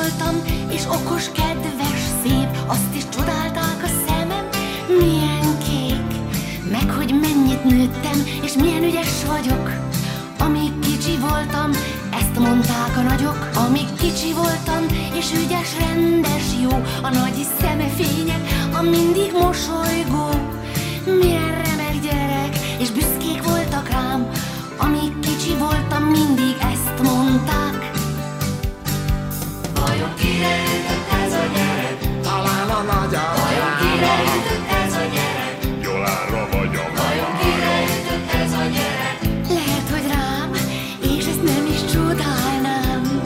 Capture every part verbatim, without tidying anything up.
voltam, és okos, kedves, szép, azt is csodálták a szemem, milyen kék, meg hogy mennyit nőttem, és milyen ügyes vagyok. Amíg kicsi voltam, ezt mondták a nagyok. Amíg kicsi voltam, és ügyes, rendes, jó, a nagy szeme fények, a mindig mosolygó. Milyen remek gyerek, és büszkék voltak rám. Amíg kicsi voltam, mindig ezt mondták. Vajon kire ütött ez a gyerek? Talán a nagya. Vajon kire ütött ez a gyerek? Jolánra vagy a Vajon kire ütött ez a gyerek? Lehet, hogy rám, és ezt nem is csodálnám.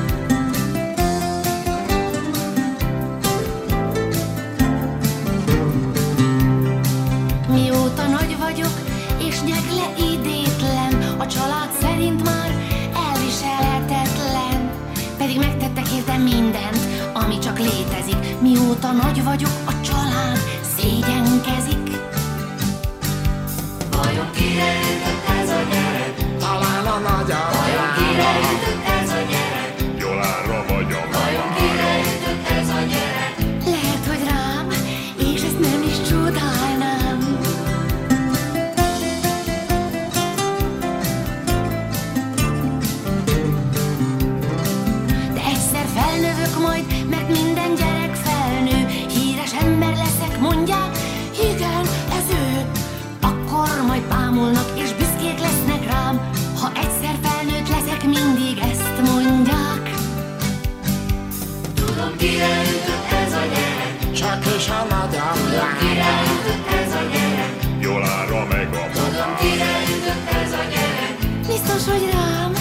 Mióta nagy vagyok, és nyegle idétlen, a család szerint már elviselhetetlen. Pedig megtettek érte mindent, ami csak létezik. Mióta nagy vagyok, a család szégyenkezik. Vajon kire ütött ez a gyerek? Talán a nagya. Vajon kire ütött ez a gyerek? Jolánra vagy a Vajon kire ütött ez a gyerek? Lehet, hogy rám, és ezt nem is csodálnám. De egyszer felnövök majd, mert minden gyerek felnő. Híres ember leszek, mondják, igen, ez ő. Akkor majd bámulnak, és büszkék lesznek rám. Ha egyszer felnőtt leszek, mindig ezt mondják. Tudom, kire ütött ez a gyerek? Csak is a nagya. Tudom, kire ütött ez a gyerek? Jolánra meg a Tudom, kire ütött ez a gyerek? Biztos, hogy rám,